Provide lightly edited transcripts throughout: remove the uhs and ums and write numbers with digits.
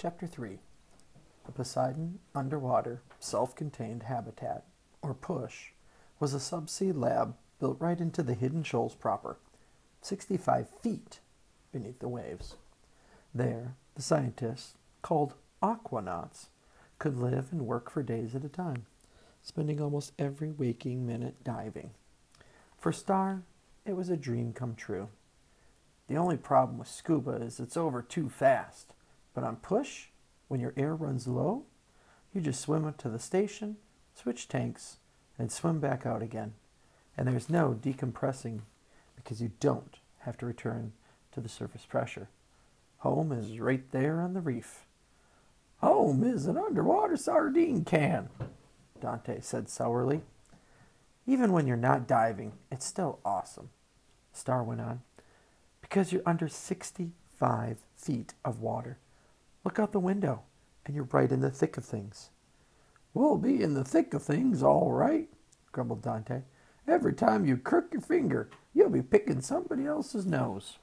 Chapter 3. The Poseidon Underwater Self-Contained Habitat, or PUSH, was a subsea lab built right into the hidden shoals proper, 65 feet beneath the waves. There, the scientists, called aquanauts, could live and work for days at a time, spending almost every waking minute diving. For Star, it was a dream come true. The only problem with scuba is it's over too fast, but on PUSH, when your air runs low, you just swim up to the station, switch tanks, and swim back out again. And there's no decompressing because you don't have to return to the surface pressure. Home is right there on the reef. Home is an underwater sardine can, Dante said sourly. Even when you're not diving, it's still awesome, Star went on, because you're under 65 feet of water. Look out the window, and you're right in the thick of things. We'll be in the thick of things, all right, grumbled Dante. Every time you crook your finger, you'll be picking somebody else's nose.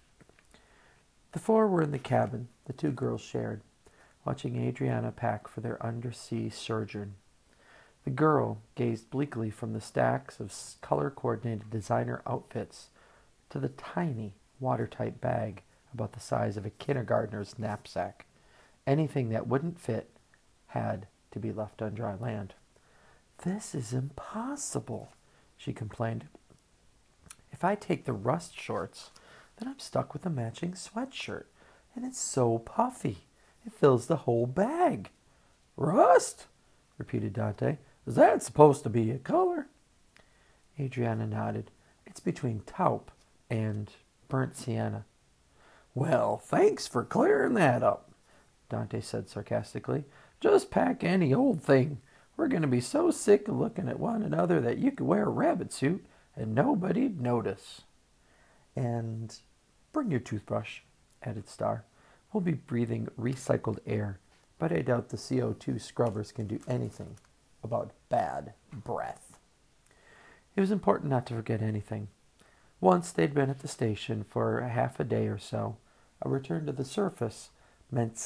The four were in the cabin the two girls shared, watching Adriana pack for their undersea sojourn. The girl gazed bleakly from the stacks of color-coordinated designer outfits to the tiny, watertight bag about the size of a kindergartner's knapsack. Anything that wouldn't fit had to be left on dry land. This is impossible, she complained. If I take the rust shorts, then I'm stuck with a matching sweatshirt, and it's so puffy. It fills the whole bag. Rust? Repeated Dante. Is that supposed to be a color? Adriana nodded. It's between taupe and burnt sienna. Well, thanks for clearing that up, Dante said sarcastically. Just pack any old thing. We're going to be so sick of looking at one another that you could wear a rabbit suit and nobody'd notice. And bring your toothbrush, added Star. We'll be breathing recycled air, but I doubt the CO2 scrubbers can do anything about bad breath. It was important not to forget anything. Once they'd been at the station for half a day or so, a return to the surface meant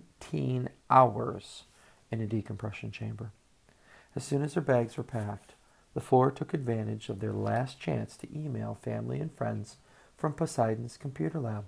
17 hours in a decompression chamber. As soon as their bags were packed, the four took advantage of their last chance to email family and friends from Poseidon's computer lab.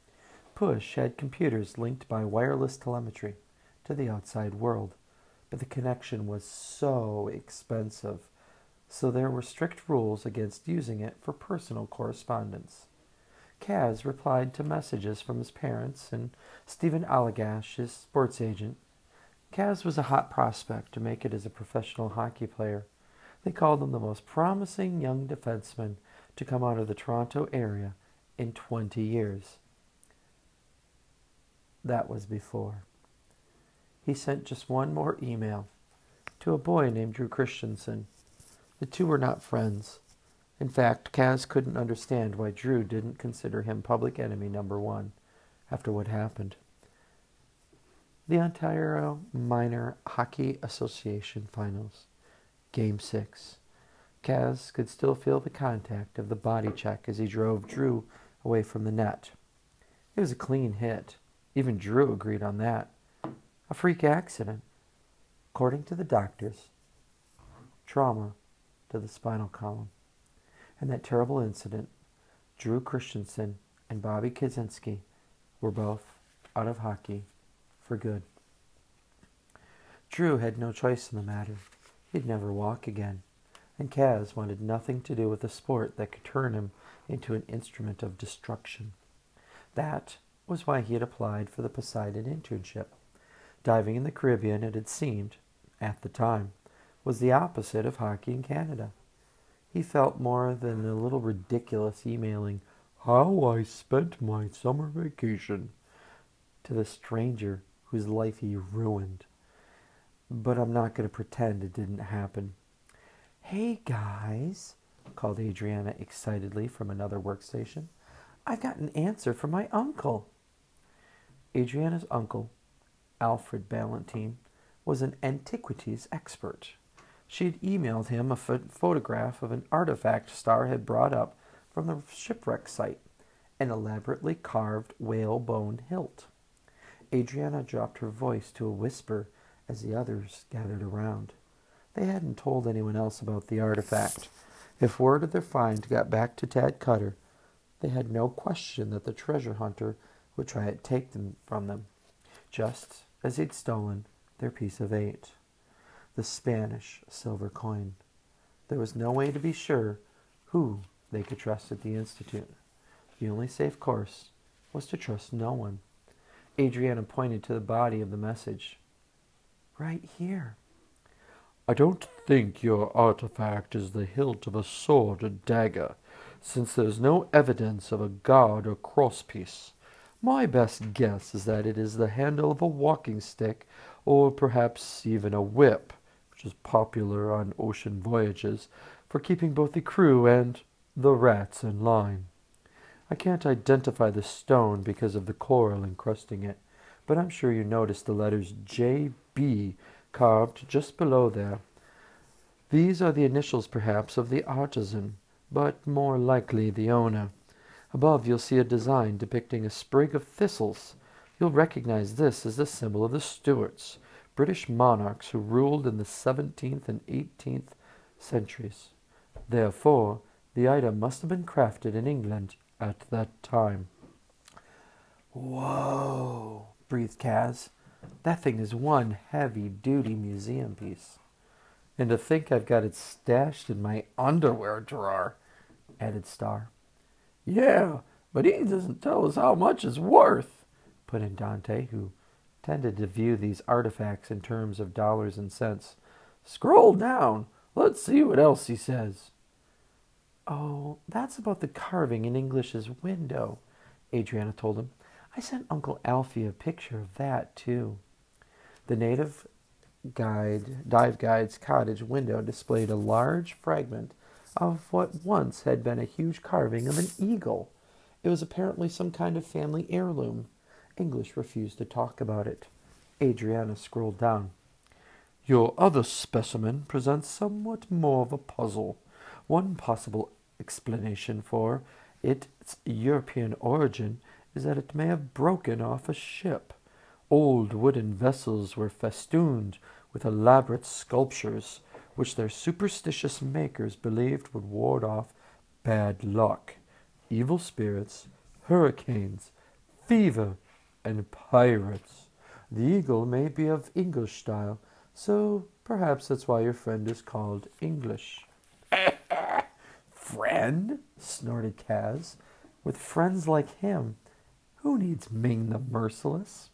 PUSH had computers linked by wireless telemetry to the outside world, but the connection was so expensive, so there were strict rules against using it for personal correspondence. Kaz replied to messages from his parents and Stephen Allagash, his sports agent. Kaz was a hot prospect to make it as a professional hockey player. They called him the most promising young defenseman to come out of the Toronto area in 20 years. That was before. He sent just one more email to a boy named Drew Christensen. The two were not friends. In fact, Kaz couldn't understand why Drew didn't consider him public enemy number one after what happened. The Ontario Minor Hockey Association Finals, Game 6. Kaz could still feel the contact of the body check as he drove Drew away from the net. It was a clean hit. Even Drew agreed on that. A freak accident. According to the doctors, trauma to the spinal column. And that terrible incident, Drew Christensen and Bobby Kaczynski were both out of hockey for good. Drew had no choice in the matter. He'd never walk again, and Kaz wanted nothing to do with a sport that could turn him into an instrument of destruction. That was why he had applied for the Poseidon internship. Diving in the Caribbean, it had seemed, at the time, was the opposite of hockey in Canada. He felt more than a little ridiculous emailing how I spent my summer vacation to the stranger whose life he ruined. But I'm not going to pretend it didn't happen. Hey guys, called Adriana excitedly from another workstation. I've got an answer from my uncle. Adriana's uncle, Alfred Ballantine, was an antiquities expert. She had emailed him a photograph of an artifact Star had brought up from the shipwreck site, an elaborately carved whale bone hilt. Adriana dropped her voice to a whisper as the others gathered around. They hadn't told anyone else about the artifact. If word of their find got back to Tad Cutter, they had no question that the treasure hunter would try to take them from them, just as he'd stolen their piece of 8, the Spanish silver coin. There was no way to be sure who they could trust at the Institute. The only safe course was to trust no one. Adriana pointed to the body of the message. Right here. I don't think your artifact is the hilt of a sword or dagger, since there's no evidence of a guard or crosspiece. My best guess is that it is the handle of a walking stick, or perhaps even a whip, which is popular on ocean voyages for keeping both the crew and the rats in line. I can't identify the stone because of the coral encrusting it, but I'm sure you noticed the letters J.B. carved just below there. These are the initials, perhaps, of the artisan, but more likely the owner. Above you'll see a design depicting a sprig of thistles. You'll recognize this as the symbol of the Stuarts, British monarchs who ruled in the 17th and 18th centuries. Therefore, the item must have been crafted in England at that time. Whoa, breathed Kaz. That thing is one heavy-duty museum piece. And to think I've got it stashed in my underwear drawer, added Star. Yeah, but he doesn't tell us how much it's worth, put in Dante, who tended to view these artifacts in terms of dollars and cents. Scroll down. Let's see what else he says. Oh, that's about the carving in English's window, Adriana told him. I sent Uncle Alfie a picture of that, too. The native dive guide's cottage window displayed a large fragment of what once had been a huge carving of an eagle. It was apparently some kind of family heirloom. English refused to talk about it. Adriana scrolled down. Your other specimen presents somewhat more of a puzzle. One possible explanation for its European origin is that it may have broken off a ship. Old wooden vessels were festooned with elaborate sculptures, which their superstitious makers believed would ward off bad luck, evil spirits, hurricanes, fever, and pirates. The eagle may be of English style, so perhaps that's why your friend is called English. Friend? Snorted Kaz. With friends like him, who needs Ming the Merciless?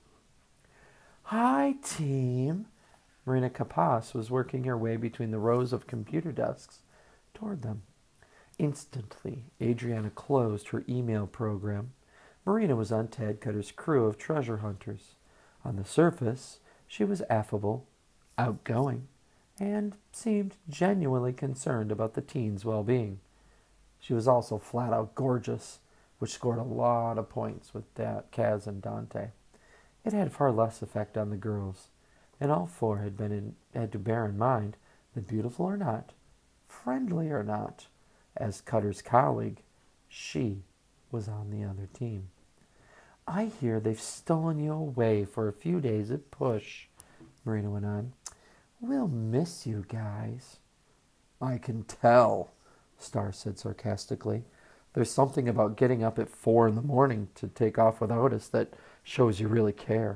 Hi, team. Marina Capas was working her way between the rows of computer desks toward them. Instantly, Adriana closed her email program. Marina was on Tad Cutter's crew of treasure hunters. On the surface, she was affable, outgoing, and seemed genuinely concerned about the teens' well-being. She was also flat-out gorgeous, which scored a lot of points with Kaz and Dante. It had far less effect on the girls, and all four had to bear in mind that beautiful or not, friendly or not, as Cutter's colleague, she was on the other team. I hear they've stolen you away for a few days at Push, Marina went on. We'll miss you guys. I can tell, Star said sarcastically. There's something about getting up at 4 a.m. to take off without us that shows you really care.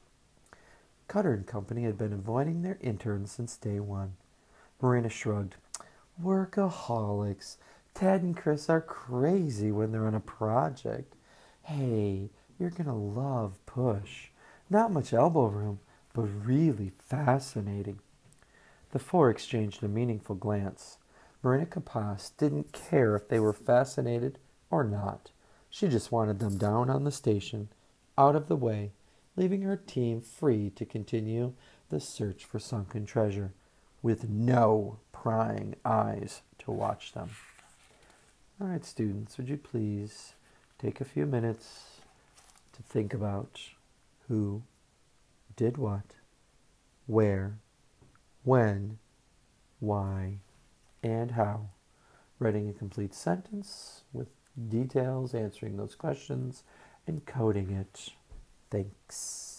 Cutter and company had been avoiding their interns since day one. Marina shrugged. Workaholics. Ted and Chris are crazy when they're on a project. Hey, you're going to love Push. Not much elbow room, but really fascinating. The four exchanged a meaningful glance. Marina Capas didn't care if they were fascinated or not. She just wanted them down on the station, out of the way, leaving her team free to continue the search for sunken treasure, with no prying eyes to watch them. All right, students, would you please take a few minutes to think about who did what, where, when, why, and how. Writing a complete sentence with details, answering those questions, and coding it. Thanks.